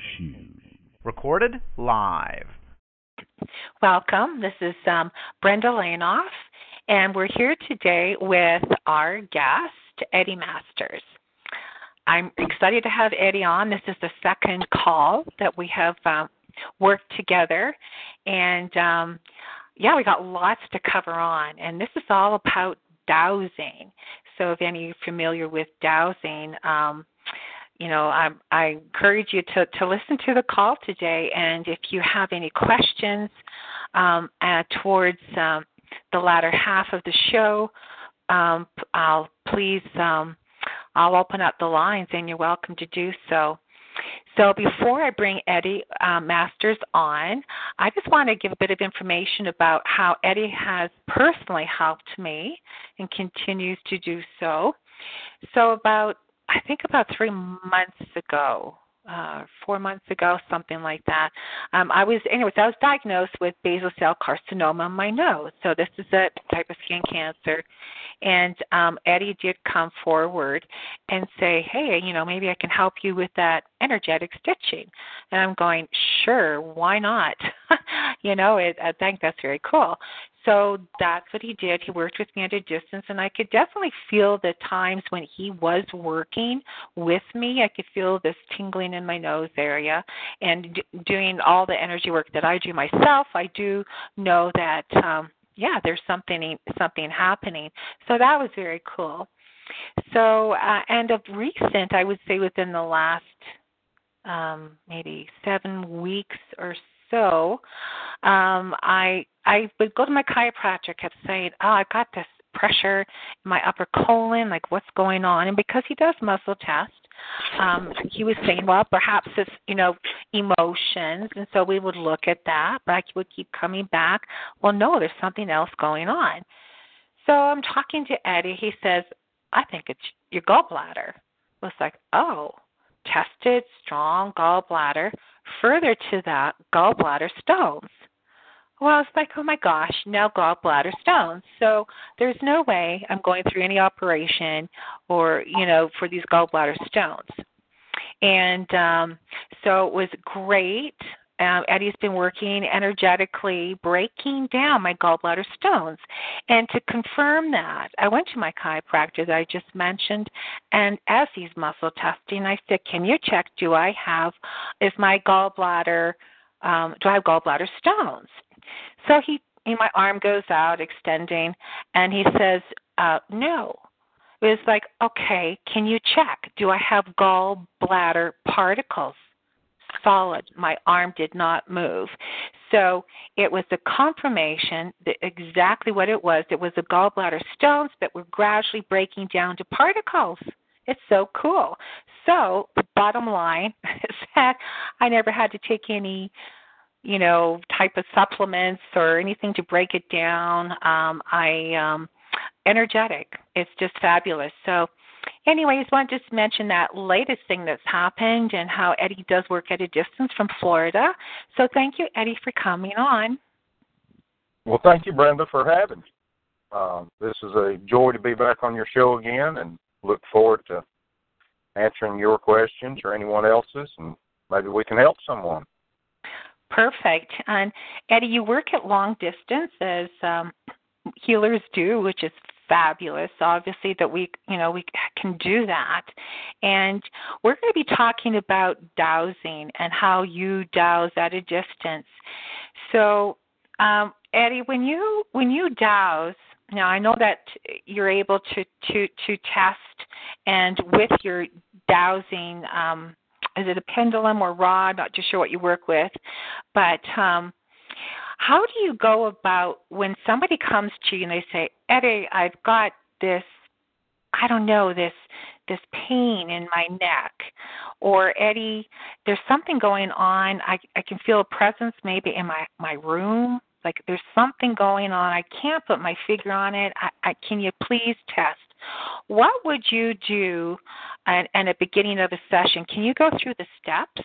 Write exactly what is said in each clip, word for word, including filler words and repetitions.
Shoes. Recorded live. Welcome. This is um, Brenda Lainoff, and we're here today with our guest, Eddie Masters. I'm excited to have Eddie on. This is the second call that we have um, worked together, and um, yeah, we got lots to cover on, and this is all about dowsing. So if any of you are familiar with dowsing, um, you know, I, I encourage you to, to listen to the call today, and if you have any questions um, uh, towards um, the latter half of the show, um, I'll please, um, I'll open up the lines, and you're welcome to do so. So before I bring Eddie uh, Masters on, I just want to give a bit of information about how Eddie has personally helped me and continues to do so. So about I think about three months ago, uh, four months ago, something like that. Um, I was, anyways, I was diagnosed with basal cell carcinoma on my nose. So this is a type of skin cancer. And um, Eddie did come forward and say, hey, you know, maybe I can help you with that energetic stitching. And I'm going, sure, why not? you know, it, I think that's very cool. So that's what he did. He worked with me at a distance, and I could definitely feel the times when he was working with me. I could feel this tingling in my nose area. And d- doing all the energy work that I do myself, I do know that, um, yeah, there's something something happening. So that was very cool. So, uh, and of recent, I would say within the last um, maybe seven weeks or so, um, I I would go to my chiropractor, kept saying, oh, I've got this pressure in my upper colon, like what's going on? And because he does muscle test, um, he was saying, well, perhaps it's, you know, emotions. And so we would look at that, but I would keep coming back. Well, no, there's something else going on. So I'm talking to Eddie. He says, I think it's your gallbladder. I was like, oh, tested, strong gallbladder. Further to that, gallbladder stones. Well, it's like, oh my gosh, now gallbladder stones. So there's no way I'm going through any operation or, you know, for these gallbladder stones. And um, so it was great. Um, Eddie's been working energetically, breaking down my gallbladder stones. And to confirm that, I went to my chiropractor that I just mentioned, and as he's muscle testing, I said, can you check, do I have, is my gallbladder, um, do I have gallbladder stones? So he, my arm goes out, extending, and he says, uh, no. It was like, okay, can you check? Do I have gallbladder particles? Solid. My arm did not move. So it was a confirmation that exactly what it was. It was the gallbladder stones that were gradually breaking down to particles. It's so cool. So the bottom line is that I never had to take any you know, type of supplements or anything to break it down. Um, I, um, energetic. It's just fabulous. So anyways, I want to just mention that latest thing that's happened and how Eddie does work at a distance from Florida. So thank you, Eddie, for coming on. Well, thank you, Brenda, for having me. Um, this is a joy to be back on your show again, and look forward to answering your questions or anyone else's, and maybe we can help someone. Perfect. And Eddie, you work at long distance as um, healers do, which is fabulous. Obviously, that we, you know, we can do that. And we're going to be talking about dowsing and how you douse at a distance. So, um, Eddie, when you when you douse, now I know that you're able to to to test, and with your dowsing. Um, Is it a pendulum or rod? Not too sure what you work with. But um, how do you go about when somebody comes to you and they say, Eddie, I've got this, I don't know, this this pain in my neck. Or, Eddie, there's something going on. I, I can feel a presence maybe in my, my room. Like there's something going on. I can't put my finger on it. I, I, can you please test? What would you do at, at the beginning of a session? Can you go through the steps?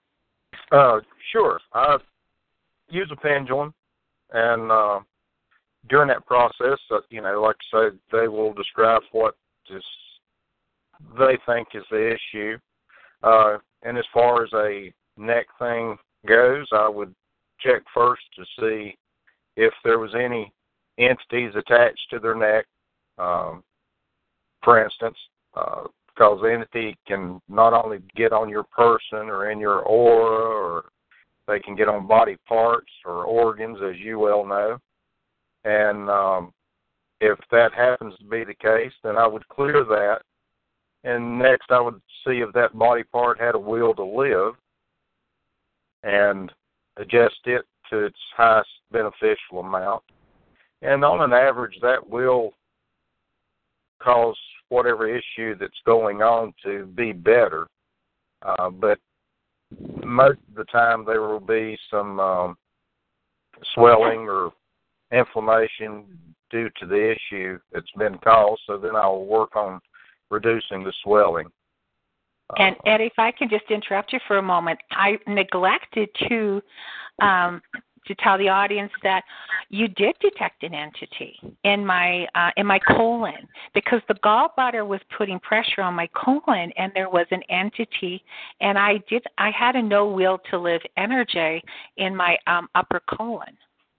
Uh, sure. I use a pendulum, and uh, during that process, uh, you know, like I said, they will describe what is, they think is the issue. Uh, and as far as a neck thing goes, I would check first to see if there was any entities attached to their neck. Um, for instance, uh, because the entity can not only get on your person or in your aura, or they can get on body parts or organs, as you well know. And um, if that happens to be the case, then I would clear that. And next I would see if that body part had a will to live and adjust it to its highest beneficial amount. And on an average, that will cause whatever issue that's going on to be better. Uh, but most of the time there will be some um, swelling or inflammation due to the issue that's been caused, so then I'll work on reducing the swelling. And Eddie, if I can just interrupt you for a moment, I neglected to um, to tell the audience that you did detect an entity in my uh, in my colon, because the gallbladder was putting pressure on my colon, and there was an entity, and I did I had a no will to live energy in my um, upper colon.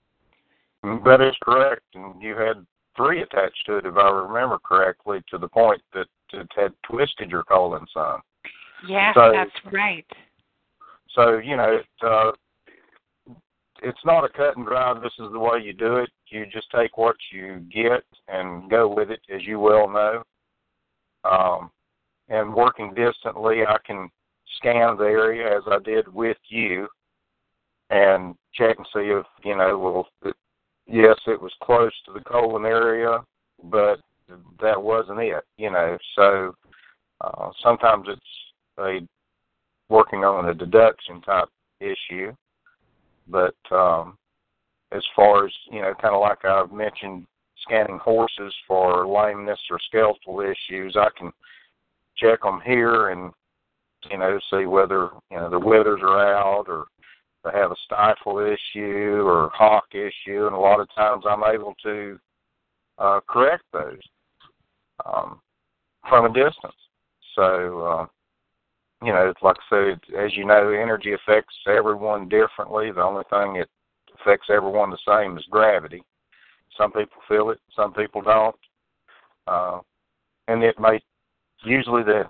That is correct, and you had three attached to it, if I remember correctly, to the point that it had twisted your colon some. Yes, so, that's right. So, you know, it, uh, it's not a cut and dry, this is the way you do it. You just take what you get and go with it, as you well know. Um, and working distantly, I can scan the area, as I did with you, and check and see if, you know, well, it, yes, it was close to the colon area, but that wasn't it, you know. So uh, sometimes it's a working on a deduction type issue. But um, as far as, you know, kind of like I've mentioned, scanning horses for lameness or skeletal issues, I can check them here and, you know, see whether, you know, the withers are out or they have a stifle issue or hock issue, and a lot of times I'm able to uh, correct those um, from a distance. So, uh, you know, like I said, as you know, energy affects everyone differently. The only thing that affects everyone the same is gravity. Some people feel it, some people don't. Uh, and it may, usually the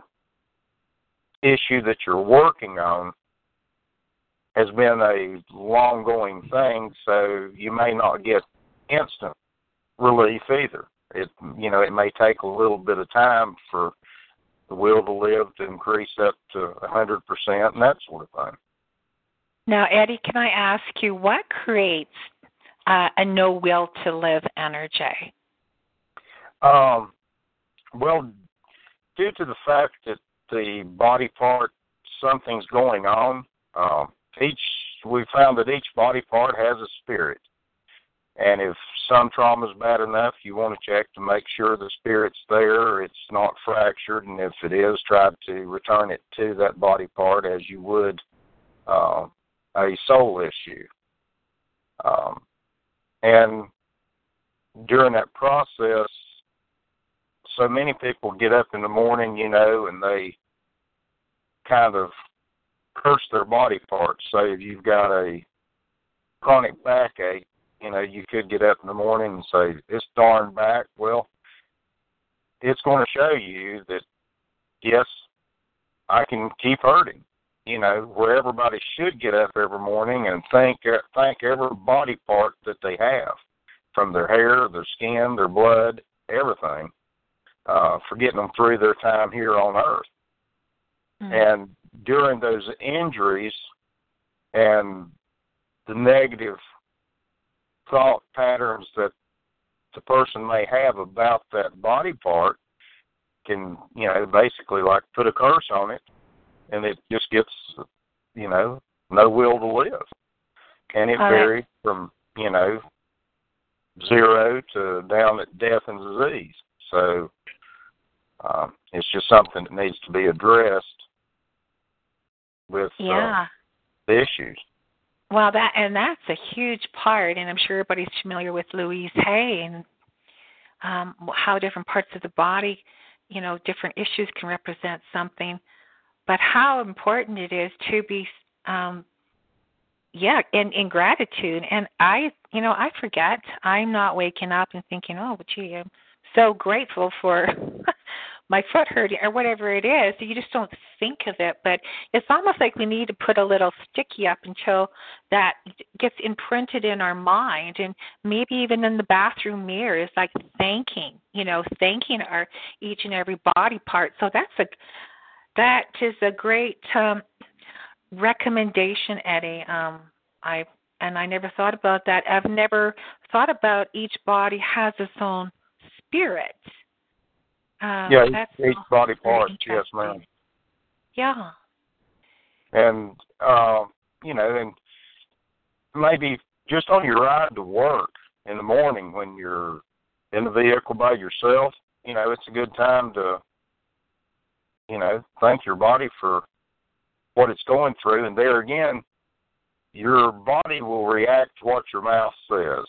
issue that you're working on has been a long-going thing, so you may not get instant relief either. It, you know, it may take a little bit of time for the will to live to increase up to one hundred percent and that sort of thing. Now, Eddie, can I ask you, what creates uh, a no will to live energy? Um, well, due to the fact that the body part, something's going on, um, each we found that each body part has a spirit. And if some trauma is bad enough, you want to check to make sure the spirit's there, it's not fractured, and if it is, try to return it to that body part as you would uh, a soul issue. Um, and during that process, so many people get up in the morning, you know, and they kind of curse their body parts. Say if you've got a chronic backache, you know, you could get up in the morning and say, this darn back. Well, it's going to show you that, yes, I can keep hurting, you know, where everybody should get up every morning and thank, thank every body part that they have, from their hair, their skin, their blood, everything, uh, for getting them through their time here on Earth. Mm-hmm. And during those injuries and the negative thought patterns that the person may have about that body part can, you know, basically like put a curse on it, and it just gets, you know, no will to live. And it All varies right. from, you know, zero to down at death and disease. So um, it's just something that needs to be addressed with yeah. uh, the issues. Well, that and that's a huge part, and I'm sure everybody's familiar with Louise Hay and um, how different parts of the body, you know, different issues can represent something. But how important it is to be um, yeah, in, in gratitude. And I, you know, I forget. I'm not waking up and thinking, oh, gee, I'm so grateful for my foot hurting or whatever it is. You just don't think of it. But it's almost like we need to put a little sticky up until that gets imprinted in our mind. And maybe even in the bathroom mirror is like thanking, you know, thanking our each and every body part. So that's a, that is a great um, recommendation, Eddie. Um, I and I never thought about that. I've never thought about each body has its own spirit. Uh, yeah, that's each, each body part, yes, ma'am. Yeah. And, uh, you know, and maybe just on your ride to work in the morning when you're in the vehicle by yourself, you know, it's a good time to, you know, thank your body for what it's going through. And there again, your body will react to what your mouth says.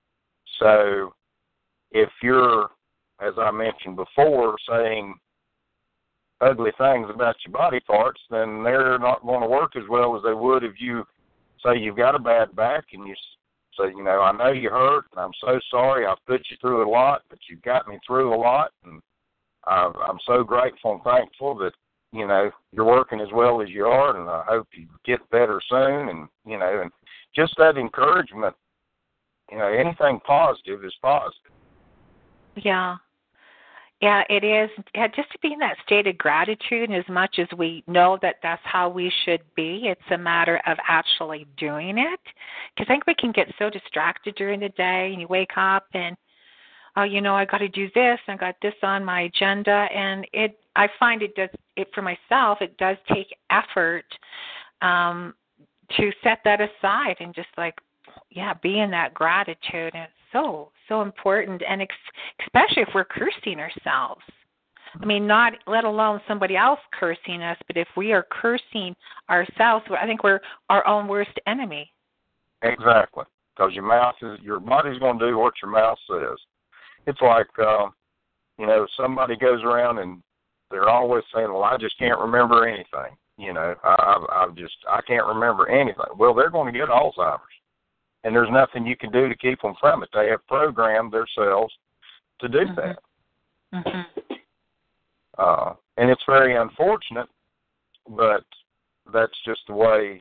So if you're, as I mentioned before, saying ugly things about your body parts, then they're not going to work as well as they would if you say you've got a bad back and you say, you know, I know you hurt, and I'm so sorry. I've put you through a lot, but you've got me through a lot, and I'm so grateful and thankful that, you know, you're working as well as you are, and I hope you get better soon, and, you know, and just that encouragement, you know, anything positive is positive. Yeah. Yeah, it is. Yeah, just to be in that state of gratitude, and as much as we know that that's how we should be, it's a matter of actually doing it. Because I think we can get so distracted during the day, and you wake up and, oh, you know, I got to do this, and I got this on my agenda, and it. I find it does it for myself. It does take effort um, to set that aside and just like, yeah, be in that gratitude. And it's so so important, and ex- especially if we're cursing ourselves. I mean, not let alone somebody else cursing us, but if we are cursing ourselves, I think we're our own worst enemy. Exactly, because your mouth is your body's going to do what your mouth says. It's like, uh, you know, somebody goes around and they're always saying, well, I just can't remember anything. You know, I, I've just, I can't remember anything. Well, they're going to get Alzheimer's, and there's nothing you can do to keep them from it. They have programmed themselves to do Mm-hmm. that. Mm-hmm. Uh, and it's very unfortunate, but that's just the way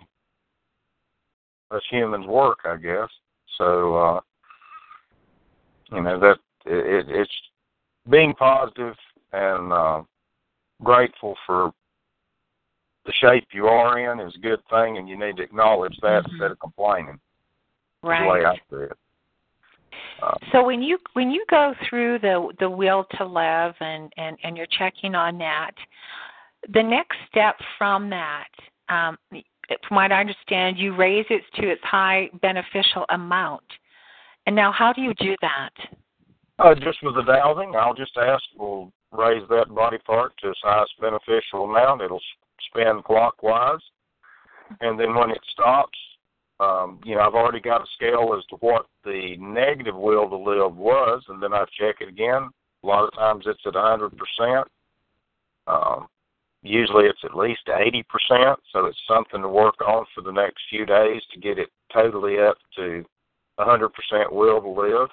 us humans work, I guess. So, uh, you know, that it, it's being positive and uh, grateful for the shape you are in is a good thing, and you need to acknowledge that Mm-hmm. instead of complaining. Right. The way I see it. Uh, so when you when you go through the the will to live and, and, and you're checking on that, the next step from that, um, from what I understand, you raise it to its high beneficial amount. And now, how do you do that? uh, just with the dowsing, I'll just ask, we'll raise that body part to its highest beneficial amount. It'll spin clockwise, and then when it stops, Um, you know, I've already got a scale as to what the negative will to live was, and then I check it again. A lot of times it's at one hundred percent. Um, usually it's at least eighty percent, so it's something to work on for the next few days to get it totally up to one hundred percent will to live.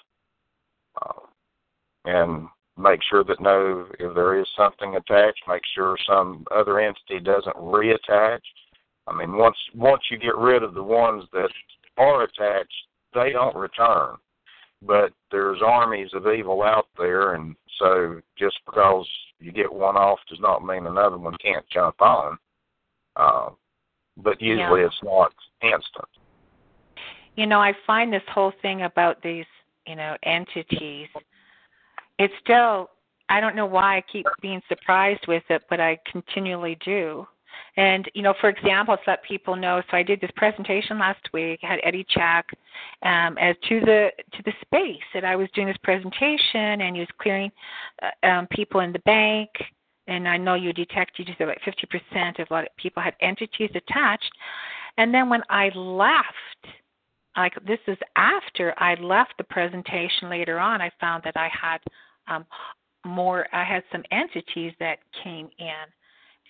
Uh, and make sure that no, if there is something attached, make sure some other entity doesn't reattach. I mean, once once you get rid of the ones that are attached, they don't return. But there's armies of evil out there, and so just because you get one off does not mean another one can't jump on. Uh, but usually Yeah. it's not instant. You know, I find this whole thing about these, you know, entities, it's still, I don't know why I keep being surprised with it, but I continually do. And, you know, for example, to let people know, so I did this presentation last week, I had Eddie Chack um, as to the to the space that I was doing this presentation, and he was clearing uh, um, people in the bank. And I know you detected you said about fifty percent of a lot of people had entities attached. And then when I left, like this is after I left the presentation later on, I found that I had um, more, I had some entities that came in.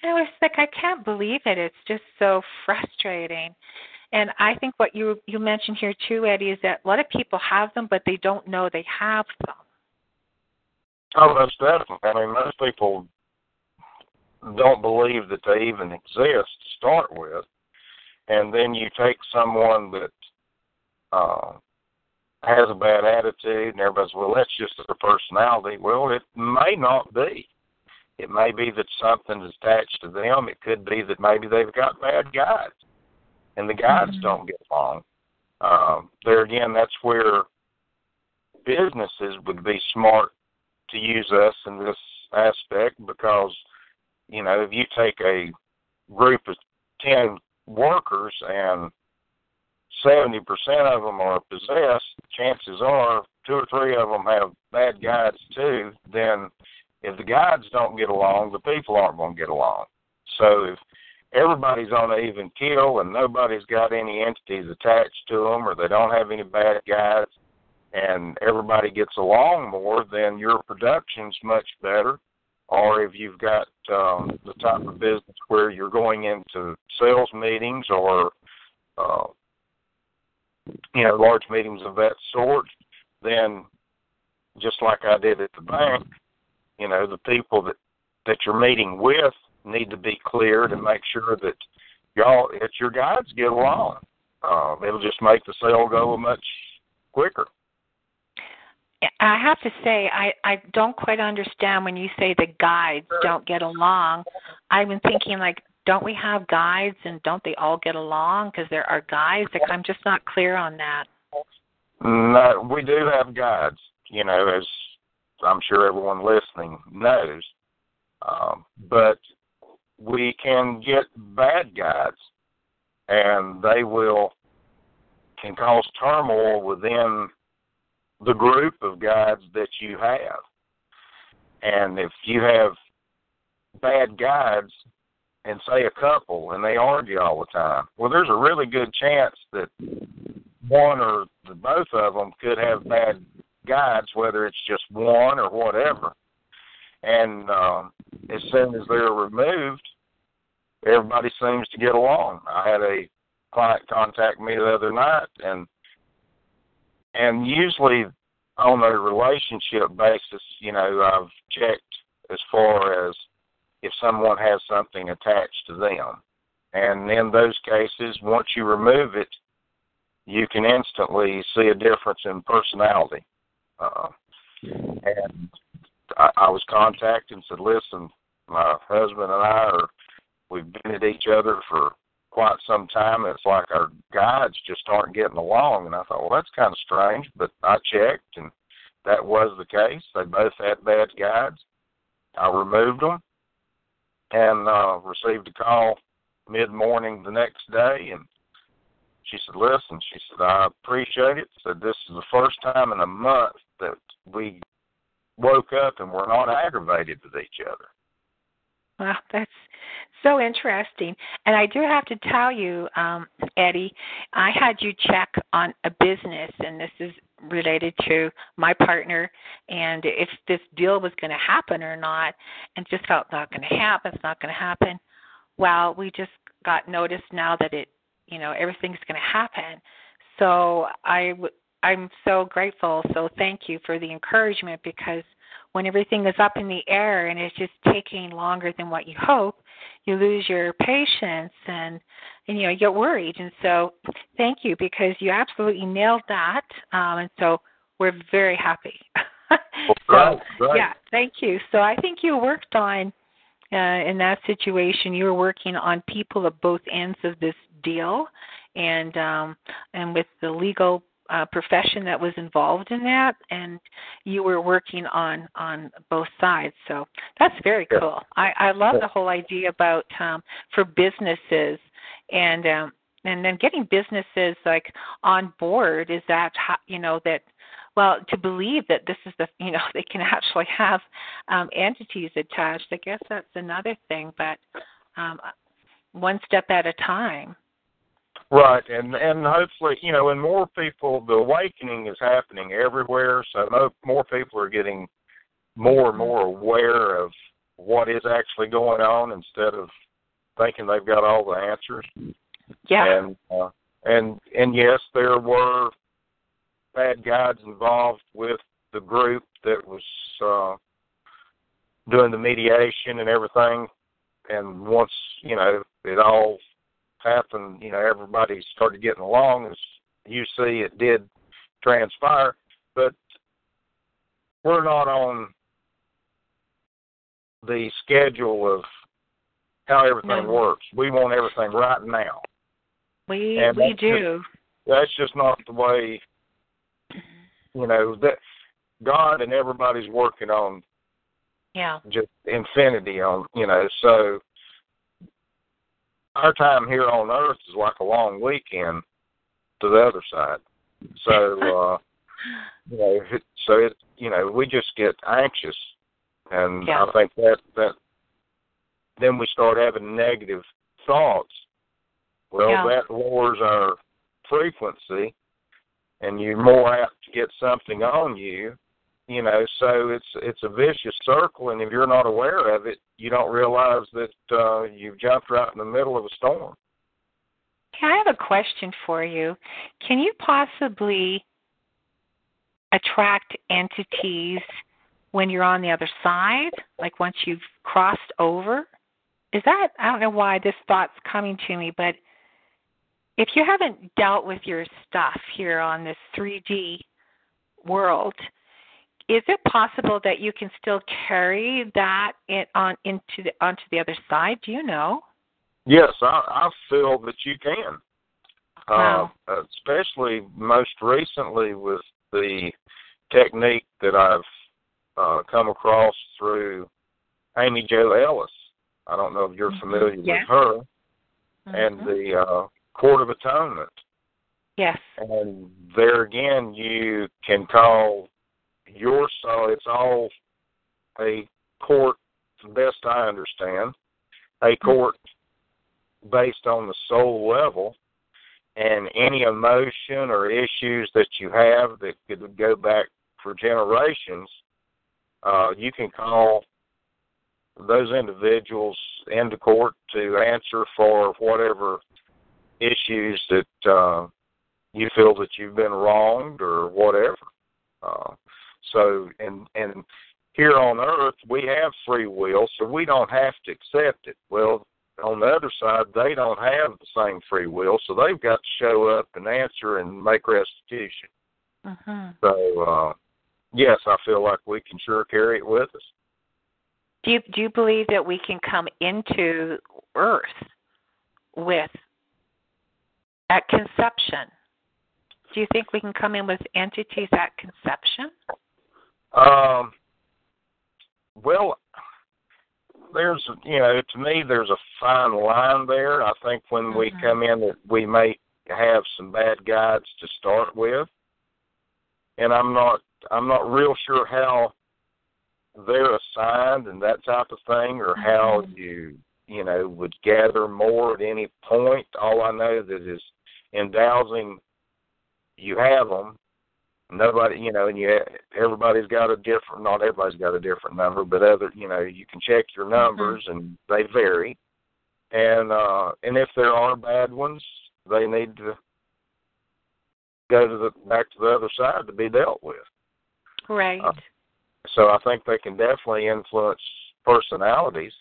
And I was like, I can't believe it. It's just so frustrating. And I think what you you mentioned here too, Eddie, is that a lot of people have them, but they don't know they have them. Oh, most definitely. I mean, most people don't believe that they even exist to start with. And then you take someone that uh, has a bad attitude, and everybody's, well, that's just their personality. Well, it may not be. It may be that something is attached to them. It could be that maybe they've got bad guides, and the guides mm-hmm. don't get along. Um, there again, that's where businesses would be smart to use us in this aspect, because, you know, if you take a group of ten workers and seventy percent of them are possessed, chances are two or three of them have bad guides too. Then if the guides don't get along, the people aren't going to get along. So if everybody's on an even keel and nobody's got any entities attached to them, or they don't have any bad guides, and everybody gets along more, then your production's much better. Or if you've got um, the type of business where you're going into sales meetings or, uh, you know, large meetings of that sort, then just like I did at the bank, you know, the people that, that you're meeting with need to be clear to make sure that y'all, that your guides get along. Uh, it'll just make the sale go much quicker. I have to say, I, I don't quite understand when you say the guides don't get along. I've been thinking, like, don't we have guides and don't they all get along because there are guides? Like, I'm just not clear on that. No, we do have guides, you know, as I'm sure everyone listening knows. Um, but we can get bad guides, and they will can cause turmoil within the group of guides that you have. And if you have bad guides, and say a couple, and they argue all the time, well, there's a really good chance that one or the both of them could have bad guides, whether it's just one or whatever. And um, as soon as they're removed, everybody seems to get along. I had a client contact me the other night, and and usually on a relationship basis, you know, I've checked as far as if someone has something attached to them. And in those cases, once you remove it, you can instantly see a difference in personality. Uh, and I, I was contacted and said, listen, my husband and I are, we've been at each other for quite some time. It's like our guides just aren't getting along. And I thought, well, that's kind of strange, but I checked, and that was the case. They both had bad guides. I removed them and uh, received a call mid-morning the next day, and she said, listen, she said, I appreciate it. Said, this is the first time in a month that we woke up and we're not aggravated with each other. Wow, that's so interesting. And I do have to tell you, um, Eddie, I had you check on a business, and this is related to my partner, and if this deal was going to happen or not, and just felt not going to happen, it's not going to happen. Well, we just got notice now that it, you know, everything's going to happen. So I, w- I'm so grateful. So thank you for the encouragement, because when everything is up in the air and it's just taking longer than what you hope, you lose your patience and, and you know, you get worried. And so thank you, because you absolutely nailed that. Um, and so we're very happy. Well, so, right, right. yeah, thank you. So I think you worked on, uh, in that situation, you were working on people at both ends of this deal, and um, and with the legal uh, profession that was involved in that, and you were working on, on both sides. So that's very yeah. cool. I, I love yeah. the whole idea about um, for businesses and um, and then getting businesses like on board. Is that how, you know that. Well, to believe that this is the, you know, they can actually have um, entities attached, I guess that's another thing, but um, one step at a time. Right, and and hopefully, you know, and more people, the awakening is happening everywhere, so more people are getting more and more aware of what is actually going on instead of thinking they've got all the answers. Yeah. And uh, and and yes, there were bad guys involved with the group that was uh, doing the mediation and everything. And once, you know, it all happened, you know, everybody started getting along. As you see, it did transpire. But we're not on the schedule of how everything No. works. We want everything right now. We And we that's do. Just, that's just not the way, you know, that God and everybody's working on Yeah. just infinity on, you know, so our time here on earth is like a long weekend to the other side. So, uh, you know, so it, you know, we just get anxious, and Yeah. I think that, that then we start having negative thoughts. Well, Yeah. that lowers our frequency, and you're more apt to get something on you, you know. So it's it's a vicious circle, and if you're not aware of it, you don't realize that uh, you've jumped right in the middle of a storm. Okay, I have a question for you. Can you possibly attract entities when you're on the other side, like once you've crossed over? Is that, I don't know why this thought's coming to me, but if you haven't dealt with your stuff here on this three D world, is it possible that you can still carry that in, on into the, onto the other side? Do you know? Yes, I, I feel that you can. Wow. Uh, especially most recently with the technique that I've uh, come across through Amy Jo Ellis. I don't know if you're familiar Mm-hmm. Yes. with her, Mm-hmm. and the uh, Court of Atonement. Yes. And there again, you can call your soul, it's all a court, the best I understand, a court based on the soul level, and any emotion or issues that you have that could go back for generations, uh, you can call those individuals into court to answer for whatever issues that uh, you feel that you've been wronged or whatever. Uh, so, and and here on earth, we have free will, so we don't have to accept it. Well, on the other side, they don't have the same free will, so they've got to show up and answer and make restitution. Mm-hmm. So, uh, yes, I feel like we can sure carry it with us. Do you, do you believe that we can come into Earth with, at conception? Do you think we can come in with entities at conception? Um, well, there's, you know, to me, there's a fine line there. I think when mm-hmm. we come in, that we may have some bad guides to start with, and I'm not, I'm not real sure how they're assigned and that type of thing, or mm-hmm. how you, you know, would gather more at any point. All I know that is in dowsing, you have them. Nobody, you know, and you, everybody's got a different, not everybody's got a different number, but other, you know, you can check your numbers mm-hmm. and they vary. And, uh, and if there are bad ones, they need to go to the, back to the other side to be dealt with. Right. Uh, so I think they can definitely influence personalities.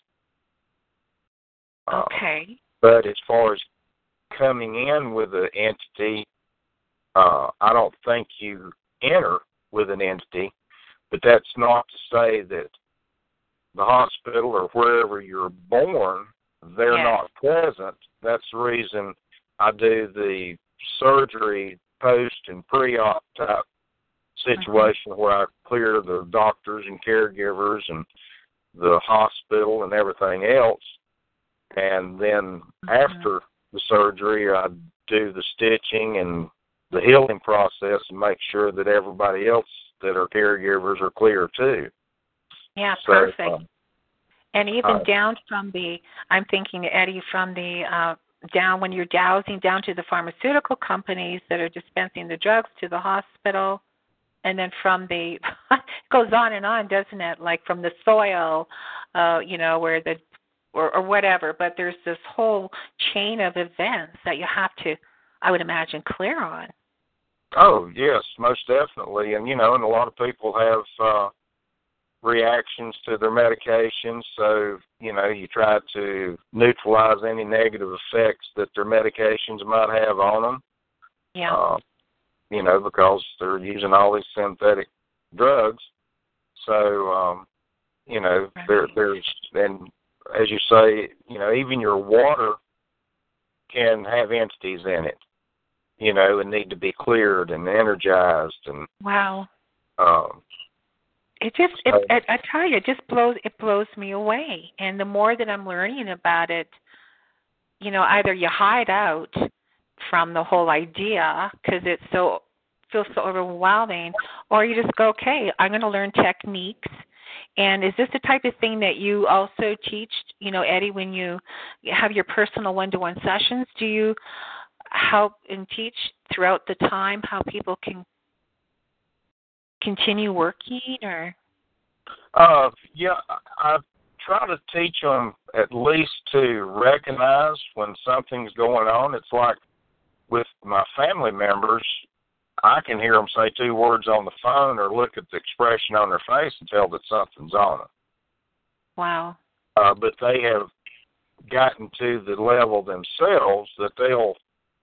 Okay. Uh, but as far as coming in with an entity, uh, I don't think you enter with an entity, but that's not to say that the hospital or wherever you're born, they're yes. not present. That's the reason I do the surgery post and pre-op type situation mm-hmm. where I clear the doctors and caregivers and the hospital and everything else. And then mm-hmm. after the surgery, I do the stitching and the healing process and make sure that everybody else that are caregivers are clear too. Yeah, so, perfect. Uh, and even uh, down from the, I'm thinking, Eddie, from the uh, down when you're dowsing down to the pharmaceutical companies that are dispensing the drugs to the hospital, and then from the, it goes on and on, doesn't it? Like from the soil uh, you know, where the or, or whatever. But there's this whole chain of events that you have to, I would imagine, clear on. Oh, yes, most definitely. And, you know, and a lot of people have uh, reactions to their medications, so, you know, you try to neutralize any negative effects that their medications might have on them. Yeah. Uh, you know, because they're using all these synthetic drugs. So, um, you know, Right. there, there's, and as you say, you know, even your water can have entities in it, you know, and need to be cleared and energized. And Wow. um, It just, so, it, it, I tell you, it just blows, it blows me away. And the more that I'm learning about it, you know, either you hide out from the whole idea because it's so, feels so overwhelming, or you just go, okay, I'm going to learn techniques. And is this the type of thing that you also teach, you know, Eddie, when you have your personal one-to-one sessions? Do you help and teach throughout the time how people can continue working, or? uh, yeah, I try to teach them at least to recognize when something's going on. It's like with my family members, I can hear them say two words on the phone or look at the expression on their face and tell that something's on them. Wow. Uh, but they have gotten to the level themselves that they'll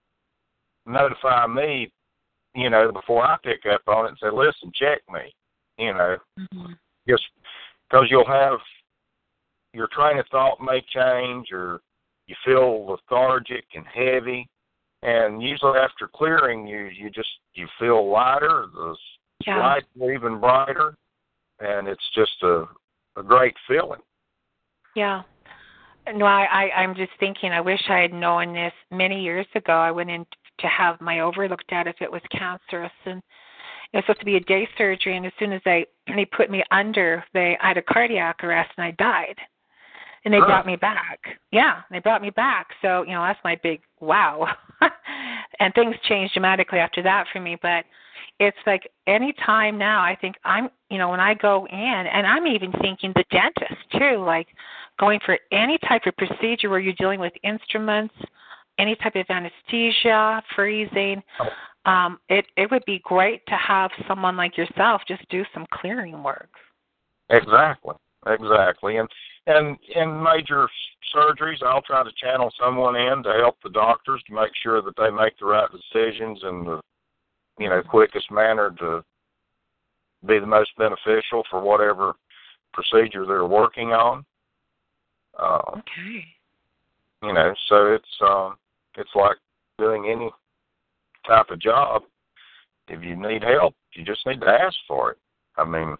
notify me, you know, before I pick up on it and say, listen, check me, you know, Mm-hmm. just because you'll have your train of thought may change, or you feel lethargic and heavy. And usually after clearing, you, you just, you feel lighter, the Yeah. lights are even brighter, and it's just a, a great feeling. Yeah. No, I, I, I'm just thinking, I wish I had known this many years ago. I went in to have my ovary looked at if it was cancerous, and it was supposed to be a day surgery, and as soon as they, they put me under, they I had a cardiac arrest, and I died. And they Huh. brought me back. Yeah, they brought me back. So, you know, that's my big wow. And things changed dramatically after that for me. But it's like any time now, I think I'm, you know, when I go in, and I'm even thinking the dentist too, like going for any type of procedure where you're dealing with instruments, any type of anesthesia, freezing. Um, it, it would be great to have someone like yourself just do some clearing work. Exactly, exactly. And and in major surgeries, I'll try to channel someone in to help the doctors to make sure that they make the right decisions in the, you know, quickest manner to be the most beneficial for whatever procedure they're working on. Uh, Okay. You know, so it's um, it's like doing any type of job. If you need help, you just need to ask for it. I mean,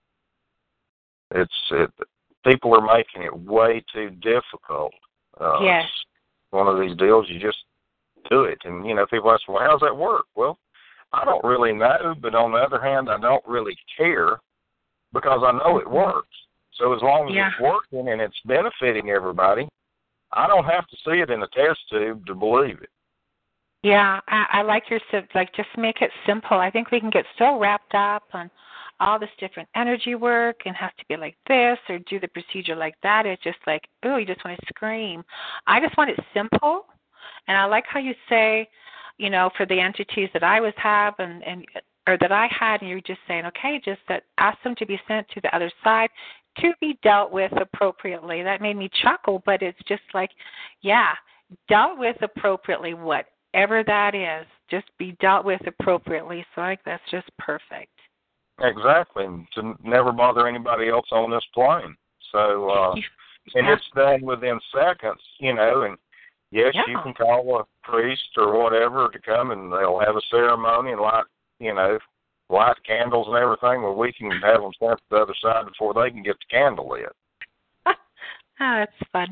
it's it. People are making it way too difficult. Uh, Yes. One of these deals, you just do it. And, you know, people ask, well, how does that work? Well, I don't really know, but on the other hand, I don't really care because I know it works. So as long as Yeah. it's working and it's benefiting everybody, I don't have to see it in a test tube to believe it. Yeah, I, I like your, sim- like, just make it simple. I think we can get so wrapped up on all this different energy work and has to be like this or do the procedure like that. It's just like, ooh, you just want to scream. I just want it simple. And I like how you say, you know, for the entities that I was have and, and or that I had, and you're just saying, okay, just that ask them to be sent to the other side to be dealt with appropriately. That made me chuckle, but it's just like, yeah, dealt with appropriately, whatever that is, just be dealt with appropriately. So I think that's just perfect. Exactly, and to never bother anybody else on this plane. So, uh, and it's done within seconds, you know, and yes, Yeah. you can call a priest or whatever to come and they'll have a ceremony and light, you know, light candles and everything. Well, we can have them sent to the other side before they can get the candle lit. Oh, that's fun.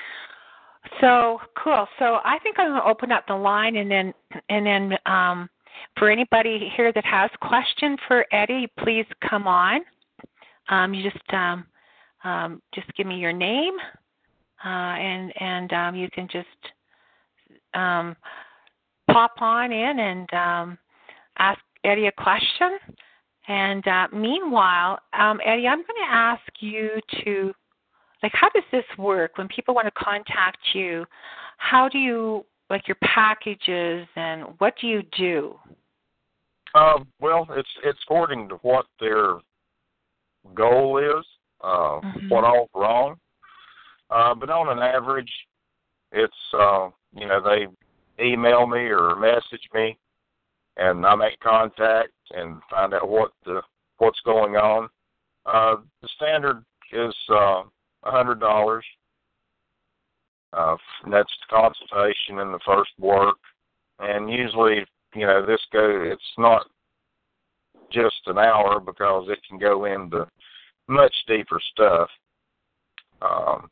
So cool. So I think I'm going to open up the line, and then and then um, for anybody here that has a question for Eddie, please come on. Um, you just um, um, just give me your name, uh, and and um, you can just um, pop on in and um, ask Eddie a question. And uh, meanwhile, um, Eddie, I'm going to ask you to like, how does this work when people want to contact you? How do you, like, your packages, and what do you do? Uh, well, it's it's according to what their goal is, uh, Mm-hmm. what all's wrong. Uh, but on an average, it's, uh, you know, they email me or message me, and I make contact and find out what the what's going on. Uh, the standard is uh, one hundred dollars. Uh, and that's the consultation and the first work. And usually, you know, this go. It's not just an hour because it can go into much deeper stuff. Um,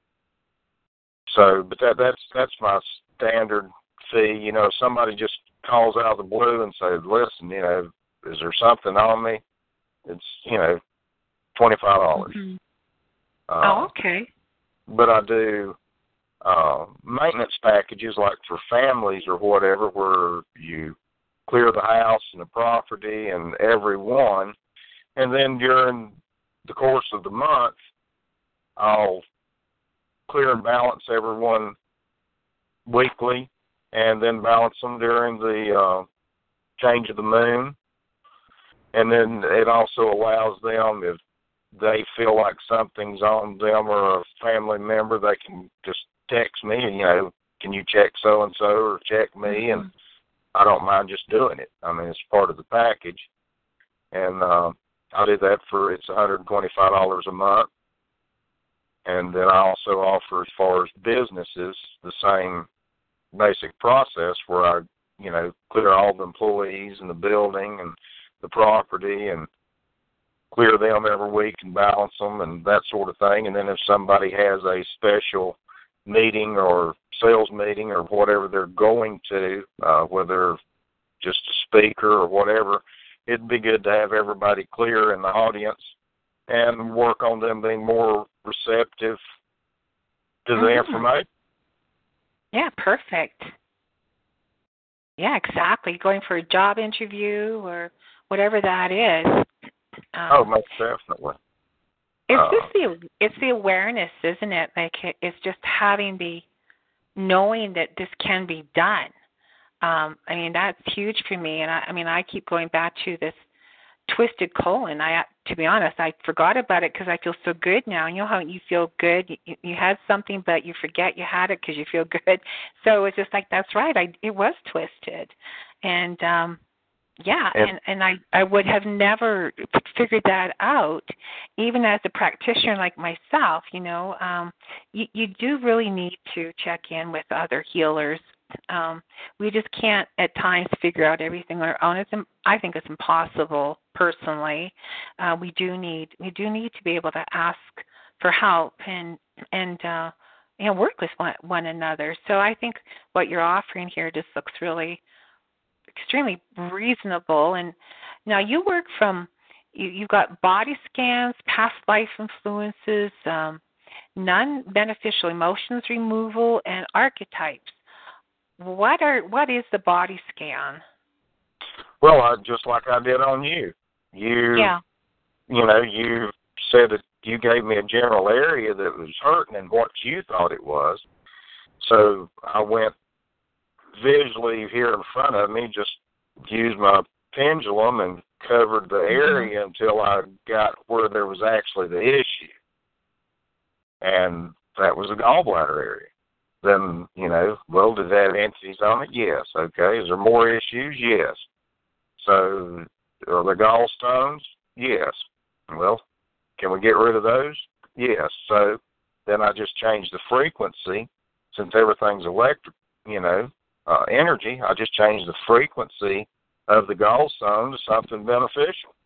so, but that that's that's my standard fee. You know, if somebody just calls out of the blue and says, "Listen, you know, is there something on me?" It's, you know, twenty-five dollars. Mm-hmm. Uh, Oh, okay. But I do uh, maintenance packages, like for families or whatever, where you clear the house and the property and everyone, and then during the course of the month, I'll clear and balance everyone weekly, and then balance them during the uh, change of the moon. And then it also allows them, if they feel like something's on them or a family member, they can just text me, you know, can you check so-and-so or check me? And I don't mind just doing it. I mean, it's part of the package. And uh, I do that for, it's one hundred twenty-five dollars a month. And then I also offer, as far as businesses, the same basic process where I, you know, clear all the employees in the building and the property and clear them every week and balance them and that sort of thing. And then if somebody has a special meeting or sales meeting or whatever they're going to, uh, whether just a speaker or whatever, it'd be good to have everybody clear in the audience and work on them being more receptive to Mm-hmm. the information. Yeah, perfect. Yeah, exactly. Going for a job interview or whatever that is. Um, Oh, most definitely. It's Uh, just the it's the awareness, isn't it? Like it, it's just having the knowing that this can be done. Um, I mean, that's huge for me. And I, I mean, I keep going back to this twisted colon. I, to be honest, I forgot about it because I feel so good now. You know how you feel good? You, you had something, but you forget you had it because you feel good. So it's just like, that's right. I it was twisted, and um, yeah, and, and and I I would have never figured that out, even as a practitioner like myself. You know, um, you you do really need to check in with other healers. Um, we just can't at times figure out everything on our own. It's, I think it's impossible personally. Uh, we do need we do need to be able to ask for help and and uh, you know, work with one, one another. So I think what you're offering here just looks really extremely reasonable. And now you work from you, you've got body scans, past life influences, um, non-beneficial emotions removal, and archetypes. What are what is the body scan? well, I, just like I did on you, you, Yeah. you know, you said that you gave me a general area that was hurting and what you thought it was. So I went visually here in front of me, just used my pendulum and covered the area mm-hmm. until I got where there was actually the issue. And that was the gallbladder area. Then, you know, well, does that have entities on it? Yes. Okay. Is there more issues? Yes. So, are the gallstones? Yes. Well, can we get rid of those? Yes. So, then I just changed the frequency. Since everything's electric, you know, uh, energy, I just changed the frequency of the gallstone to something beneficial.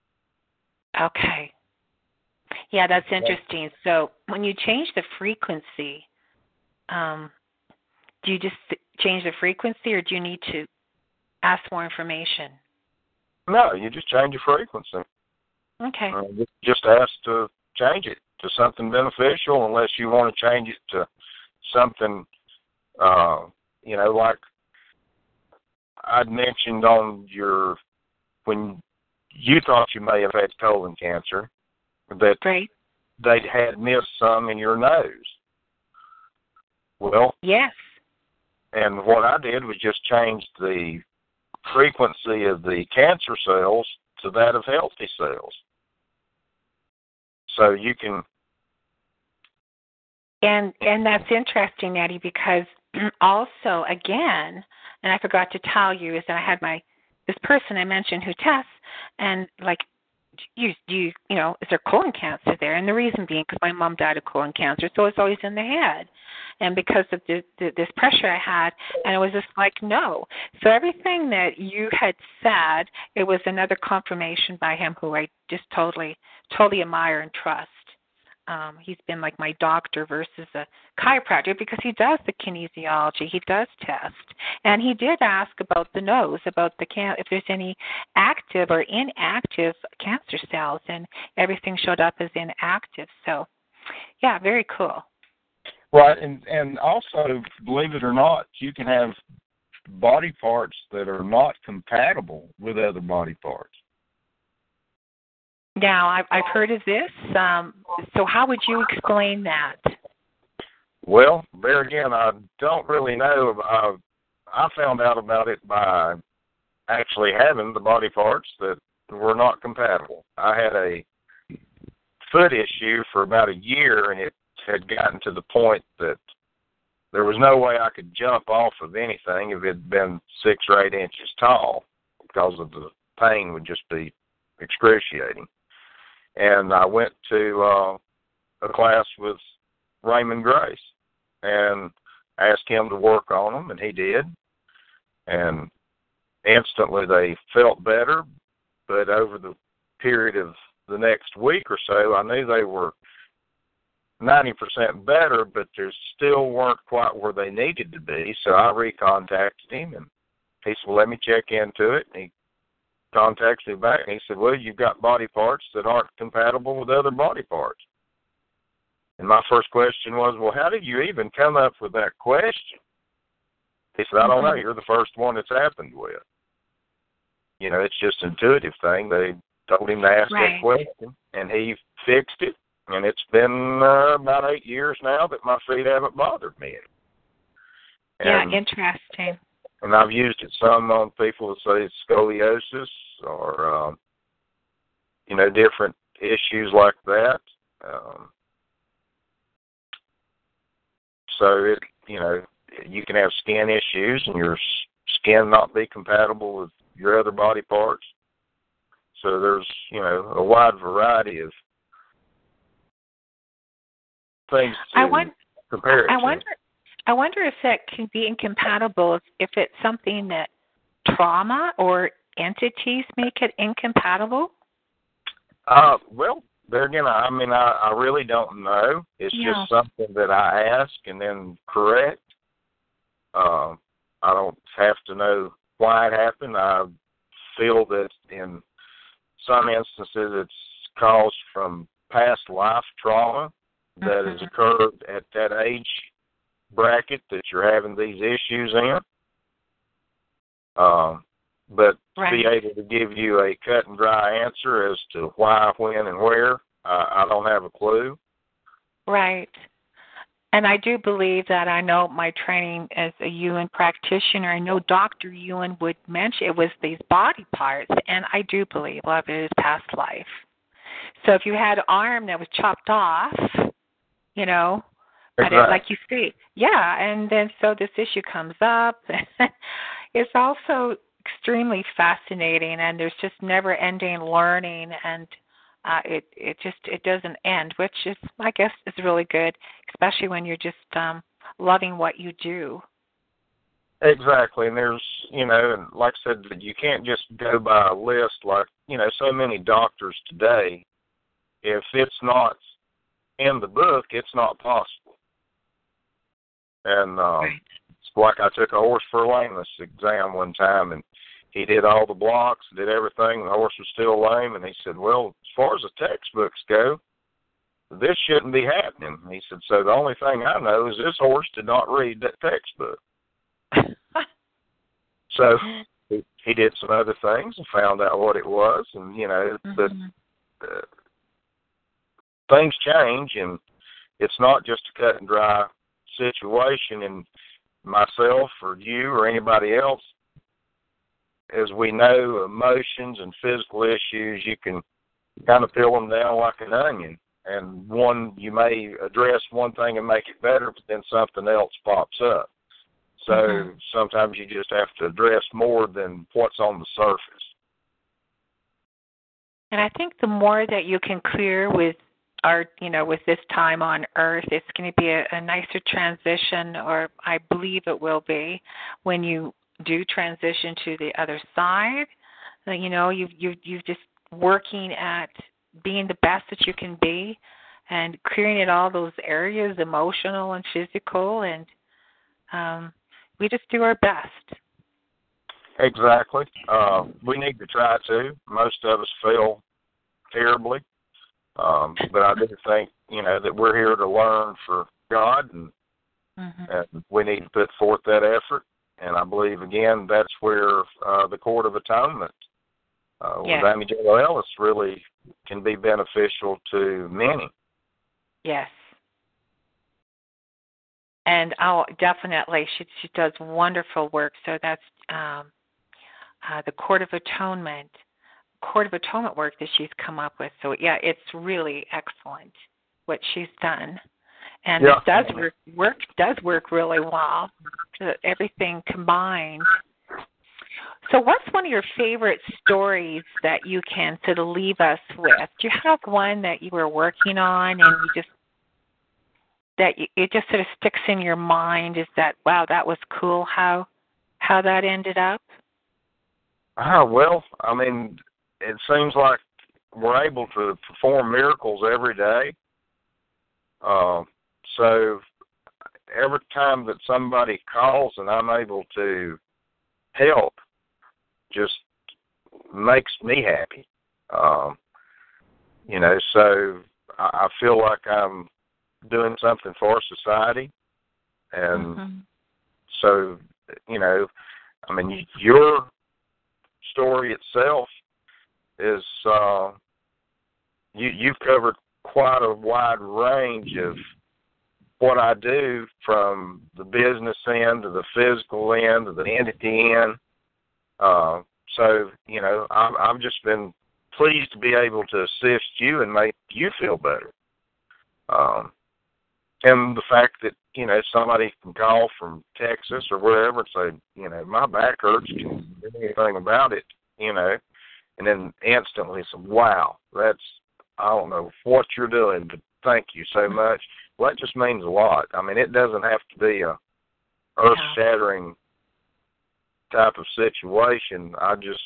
Okay. Yeah, that's interesting. So, when you change the frequency, Um, do you just change the frequency, or do you need to ask more information? No, you just change the frequency. Okay. Uh, just ask to change it to something beneficial, unless you want to change it to something, uh, you know, like I'd mentioned on your, when you thought you may have had colon cancer, that right. they had missed some in your nose. Well, yes. And what I did was just change the frequency of the cancer cells to that of healthy cells. So you can... And and that's interesting, Eddie, because also, again, and I forgot to tell you, is that I had my, this person I mentioned who tests, and like, you, you, you know, is there colon cancer there? And the reason being, because my mom died of colon cancer, so it's always in the head. And because of the, the, this pressure I had, and it was just like, no. So everything that you had said, it was another confirmation by him who I just totally, totally admire and trust. Um, he's been like my doctor versus a chiropractor because he does the kinesiology, he does test, and he did ask about the nose, about the can if there's any active or inactive cancer cells, and everything showed up as inactive. So, yeah, very cool. Right, and and also, believe it or not, you can have body parts that are not compatible with other body parts. Now, I've, I've heard of this. Um, so how would you explain that? Well, there again, I don't really know. I, I found out about it by actually having the body parts that were not compatible. I had a foot issue for about a year, and it had gotten to the point that there was no way I could jump off of anything if it had been six or eight inches tall, because of the pain would just be excruciating. And I went to uh, a class with Raymond Grace and asked him to work on them, and he did. And instantly they felt better, but over the period of the next week or so, I knew they were ninety percent better, but they still weren't quite where they needed to be. So I recontacted him, and he said, well, let me check into it. And he contacted me back, and he said, well, you've got body parts that aren't compatible with other body parts. And my first question was, well, how did you even come up with that question? He said, I don't know. You're the first one it's happened with. You know, it's just an intuitive thing. They told him to ask right. that question, and he fixed it. And it's been uh, about eight years now that my feet haven't bothered me. And, yeah, interesting. And I've used it some on people that say it's scoliosis or, um, you know, different issues like that. Um, so, it, you know, you can have skin issues and your skin not be compatible with your other body parts. So there's, you know, a wide variety of things to I want, compare it I to. wonder, I wonder if that can be incompatible if, if it's something that trauma or entities make it incompatible. Uh, well, there again, I mean, I, I really don't know. It's yeah. just something that I ask and then correct. Uh, I don't have to know why it happened. I feel that in some instances it's caused from past life trauma that mm-hmm. has occurred at that age bracket that you're having these issues in. Uh, but right. to be able to give you a cut and dry answer as to why, when, and where, uh, I don't have a clue. Right. And I do believe that I know my training as a U N practitioner, I know Doctor Ewan would mention it was these body parts, and I do believe a lot of it is past life. So if you had an arm that was chopped off, you know, exactly. but it, like you say, yeah, and then so this issue comes up. It's also extremely fascinating, and there's just never-ending learning, and uh, it it just it doesn't end, which is, I guess, is really good, especially when you're just um, loving what you do. Exactly, and there's, you know, and like I said, you can't just go by a list like, you know, so many doctors today. If it's not in the book, it's not possible. And um, right. it's like I took a horse for a lameness exam one time, and he did all the blocks, did everything, and the horse was still lame, and he said, well, as far as the textbooks go, this shouldn't be happening. He said, so the only thing I know is this horse did not read that textbook. So he, he did some other things and found out what it was, and, you know, mm-hmm. but uh, things change, and it's not just a cut and dry situation. And myself or you or anybody else, as we know, emotions and physical issues, you can kind of peel them down like an onion. And one, you may address one thing and make it better, but then something else pops up. So mm-hmm. sometimes you just have to address more than what's on the surface. And I think the more that you can clear with our, you know, with this time on Earth, it's going to be a, a nicer transition, or I believe it will be, when you do transition to the other side. You know, you you you're just working at being the best that you can be, and clearing at all those areas, emotional and physical, and um, we just do our best. Exactly. Uh, we need to try to. Most of us fail terribly, um, but I do think, you know, that we're here to learn for God, and, mm-hmm. and we need to put forth that effort. And I believe, again, that's where uh, the Court of Atonement uh, yes. with Amy Jo Ellis really can be beneficial to many. Yes. And oh, definitely, she she does wonderful work. So that's um, uh, the Court of Atonement, Court of Atonement work that she's come up with. So yeah, it's really excellent what she's done, and yeah. it does work. Work does work really well. Everything combined. So, what's one of your favorite stories that you can sort of leave us with? Do you have one that you were working on and you just that you, it just sort of sticks in your mind? Is that, wow, that was cool how how that ended up? Ah, well, I mean, it seems like we're able to perform miracles every day. Uh, so every time that somebody calls and I'm able to help, just makes me happy. Um, you know, so I feel like I'm doing something for society. And mm-hmm. so, you know, I mean, your story itself is, uh, you, you've covered quite a wide range of what I do, from the business end to the physical end to the entity end. Uh, so, you know, I've, I've just been pleased to be able to assist you and make you feel better. Um, and the fact that, you know, somebody can call from Texas or wherever and say, you know, my back hurts, can you do anything about it, you know, and then instantly say, wow, that's, I don't know what you're doing, but thank you so much. Well, that just means a lot. I mean, it doesn't have to be a earth-shattering type of situation. I just,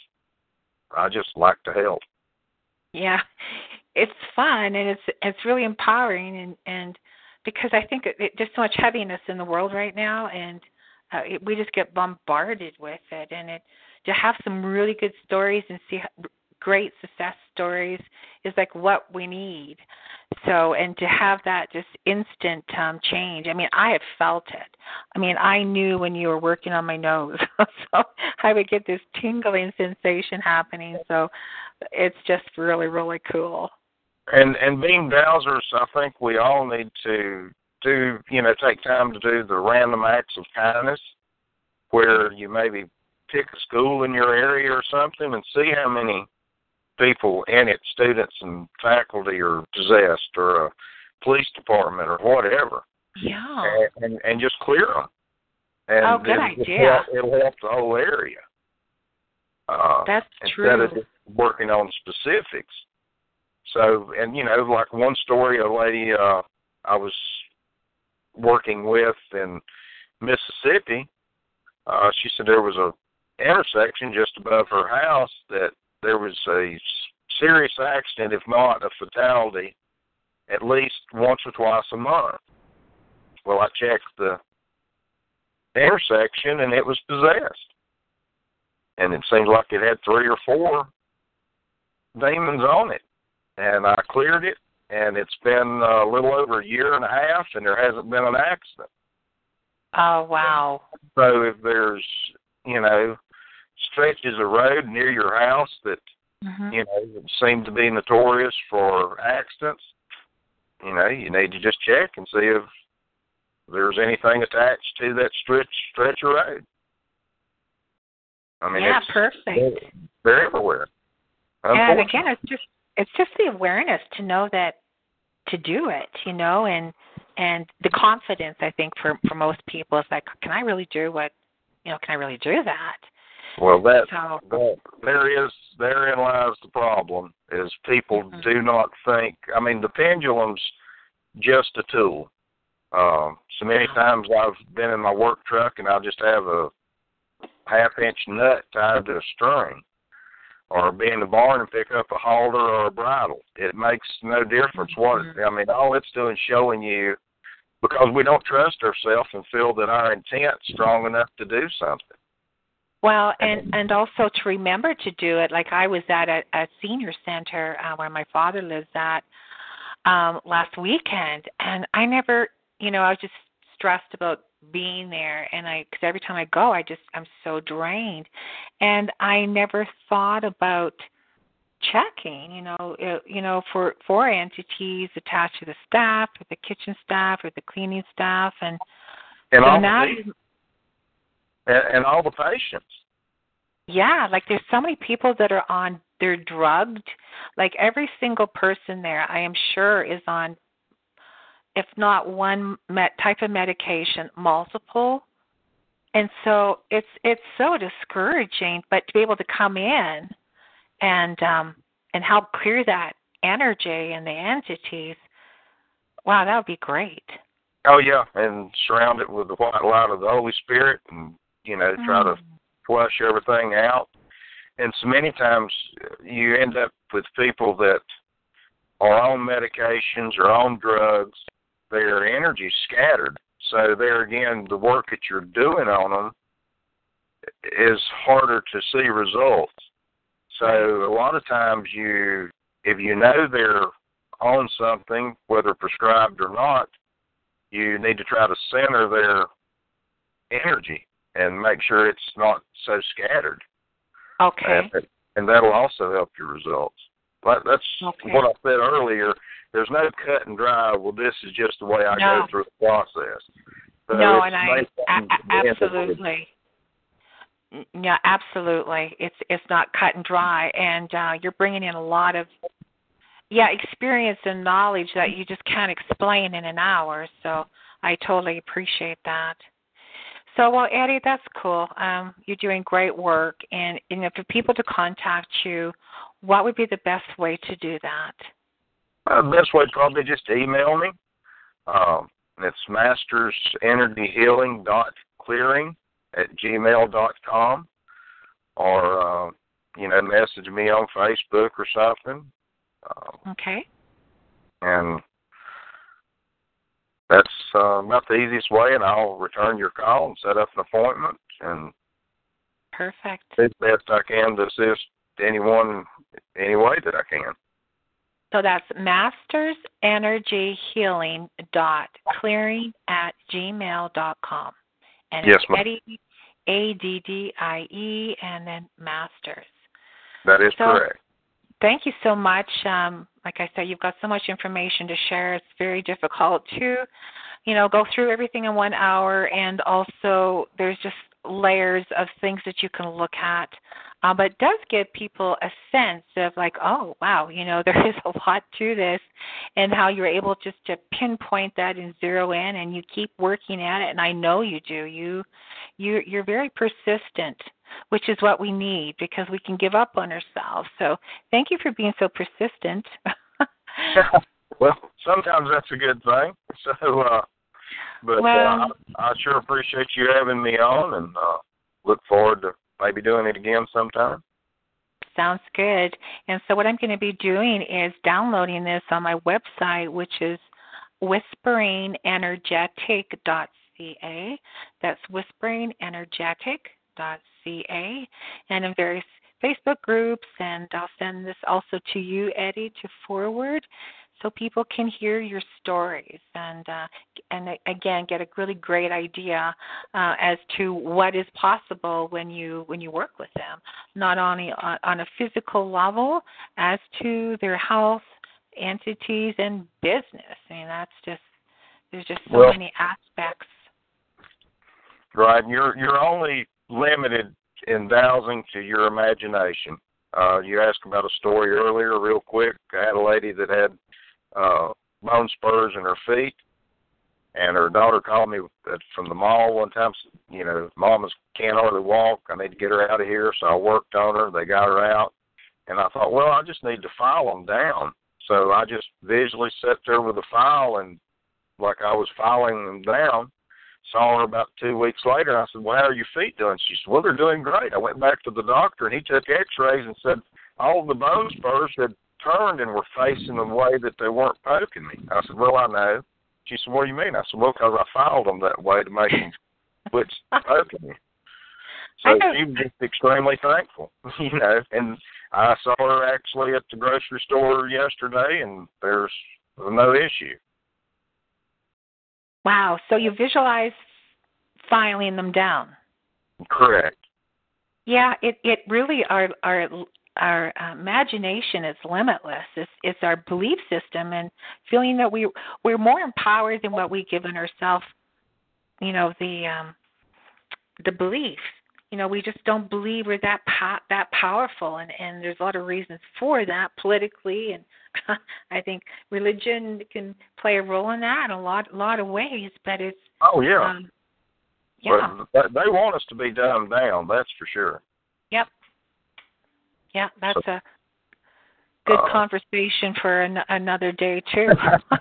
I just like to help. Yeah, it's fun, and it's it's really empowering, and, and because I think it, it, there's so much heaviness in the world right now, and uh, it, we just get bombarded with it, and it to have some really good stories and see great success stories is like what we need. So, and to have that just instant um, change, I mean, I have felt it. I mean, I knew when you were working on my nose, so I would get this tingling sensation happening. So it's just really, really cool. And and being dowsers, I think we all need to do, you know, take time to do the random acts of kindness, where you maybe pick a school in your area or something and see how many people in it, students and faculty, are possessed, or a police department or whatever. Yeah. And, and, and just clear them. And oh, good it'll, idea. It'll help the whole area. Uh, That's instead true. Instead of just working on specifics. So, and, you know, like one story, a lady uh, I was working with in Mississippi, uh, she said there was a intersection just above her house that there was a serious accident, if not a fatality, at least once or twice a month. Well, I checked the intersection, and it was possessed. And it seemed like it had three or four demons on it. And I cleared it, and it's been a little over a year and a half, and there hasn't been an accident. Oh, wow. So if there's, you know, stretches of road near your house that, mm-hmm. you know, seem to be notorious for accidents, you know, you need to just check and see if there's anything attached to that stretch stretch of road. I mean, yeah, it's, perfect. They're, they're everywhere. And again, it's just it's just the awareness to know that to do it, you know, and and the confidence. I think for for most people is like, can I really do what, you know, can I really do that? Well, that, so, that there is therein lies the problem. Is people mm-hmm. do not think. I mean, the pendulum's just a tool. Um, so many times I've been in my work truck and I'll just have a half-inch nut tied to a string, or be in the barn and pick up a halter or a bridle. It makes no difference what. I mean, all it's doing is showing you, because we don't trust ourselves and feel that our intent's strong enough to do something. Well, and, and also to remember to do it. Like I was at a, a senior center uh, where my father lives at um, last weekend, and I never, you know, I was just stressed about being there, and I, because every time I go, I just, I'm so drained, and I never thought about checking, you know, it, you know, for for entities attached to the staff, or the kitchen staff, or the cleaning staff, and and so all now, the, and, and all the patients. Yeah, like there's so many people that are on, they're drugged. Like every single person there, I am sure, is on, if not one met type of medication, multiple. And so it's it's so discouraging, but to be able to come in and um, and help clear that energy and the entities, wow, that would be great. Oh, yeah, and surround it with the white light of the Holy Spirit and, you know, try mm. to flush everything out. And so many times you end up with people that are on medications or on drugs, their energy's scattered. So there again, the work that you're doing on them is harder to see results. So a lot of times you, if you know they're on something, whether prescribed or not, you need to try to center their energy and make sure it's not so scattered. Okay. And, and that'll also help your results. But that's okay. What I said earlier. There's no cut and dry, well, this is just the way I no. go through the process. So no, and I a- absolutely. Yeah, absolutely. It's it's not cut and dry, and uh, you're bringing in a lot of, yeah, experience and knowledge that you just can't explain in an hour. So I totally appreciate that. So, well, Eddie, that's cool. Um, you're doing great work, and, and if for people to contact you, what would be the best way to do that? Uh, the best way is probably just email me. Um, it's mastersenergyhealing.clearing at gmail dot com, or, uh, you know, message me on Facebook or something. Um, okay. And that's uh, about the easiest way, and I'll return your call and set up an appointment. And perfect. do the best I can to assist anyone any way that I can. So that's mastersenergyhealing.clearing at gmail dot com. And yes, it's ma'am. Eddie, A D D I E, and then Masters. That is so, correct. Thank you so much. Um, like I said, you've got so much information to share. It's very difficult to, you know, go through everything in one hour, and also there's just layers of things that you can look at. Uh, but it does give people a sense of like, oh, wow, you know, there is a lot to this, and how you're able just to pinpoint that and zero in, and you keep working at it. And I know you do. You, you, you're very persistent, which is what we need, because we can give up on ourselves. So thank you for being so persistent. Well, sometimes that's a good thing. So, uh, but well, uh, I, I sure appreciate you having me on, and uh, look forward to maybe doing it again sometime. Sounds good. And so what I'm going to be doing is downloading this on my website, which is whispering energetic dot c a. That's whispering energetic dot c a, and in various Facebook groups, and I'll send this also to you, Eddie, to forward, so people can hear your stories and uh, and again get a really great idea uh, as to what is possible when you when you work with them, not only on, on a physical level as to their health, entities and business. I mean, that's just, there's just so well, many aspects. Right. You're you're only limited in dowsing to your imagination. Uh, you asked about a story earlier, real quick. I had a lady that had uh, bone spurs in her feet, and her daughter called me from the mall one time. You know, Mama's can't hardly walk. I need to get her out of here, so I worked on her. They got her out, and I thought, well, I just need to file them down. So I just visually sat there with a file, and like I was filing them down. Saw her about two weeks later, and I said, well, how are your feet doing? She said, well, they're doing great. I went back to the doctor, and he took x-rays and said all of the bone spurs had turned and were facing the way that they weren't poking me. I said, well, I know. She said, what do you mean? I said, well, because I filed them that way to make them quit poking me. So she was just extremely thankful, you know. And I saw her actually at the grocery store yesterday, and there's no issue. Wow. So you visualize filing them down. Correct. Yeah, it, it really, our our our imagination is limitless. It's, it's our belief system and feeling that we, we're more empowered than what we give in ourselves, you know, the um, the belief. You know, we just don't believe we're that po- that powerful, and, and there's a lot of reasons for that politically, and I think religion can play a role in that in a lot, lot of ways. But it's oh yeah, um, yeah, but they want us to be dumbed down. That's for sure. Yep. Yeah, that's so, a good uh, conversation for an, another day too.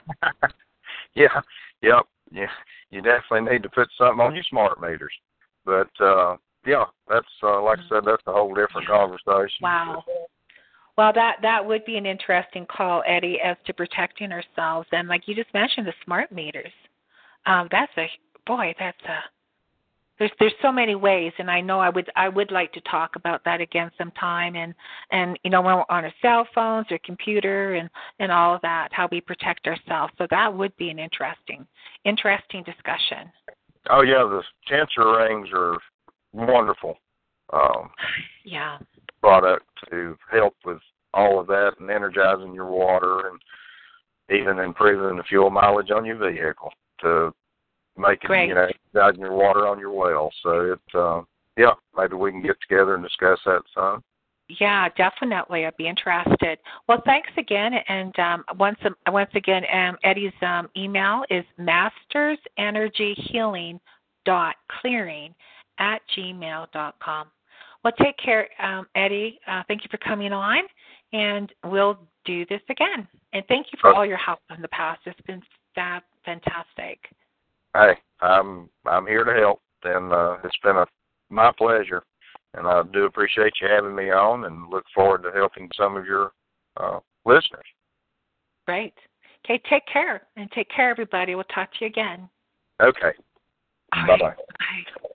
yeah, yep, yeah. You definitely need to put something on your smart meters, but. uh Yeah, that's uh, like I said, that's a whole different conversation. Wow. Well, that that would be an interesting call, Eddie, as to protecting ourselves. And like you just mentioned, the smart meters. Um, that's a boy. That's a. There's there's so many ways, and I know I would I would like to talk about that again sometime. And and you know when we're on our cell phones or computer and and all of that, how we protect ourselves. So that would be an interesting interesting discussion. Oh yeah, the tensor rings are wonderful um, yeah. product to help with all of that and energizing your water and even improving the fuel mileage on your vehicle to make it, Great. you know, guiding your water on your well. So it, uh, yeah, maybe we can get together and discuss that some. Yeah, definitely. I'd be interested. Well, thanks again. And um, once once again, um, Eddie's um, email is mastersenergyhealing dot clearing at gmail dot com. Well, take care, um, Eddie. Uh, thank you for coming on, and we'll do this again. And thank you for all your help in the past. It's been fab, fantastic. Hey, I'm I'm here to help, and uh, it's been a my pleasure. And I do appreciate you having me on and look forward to helping some of your uh, listeners. Great. Okay, take care. And take care, everybody. We'll talk to you again. Okay. All Bye-bye. right. Bye.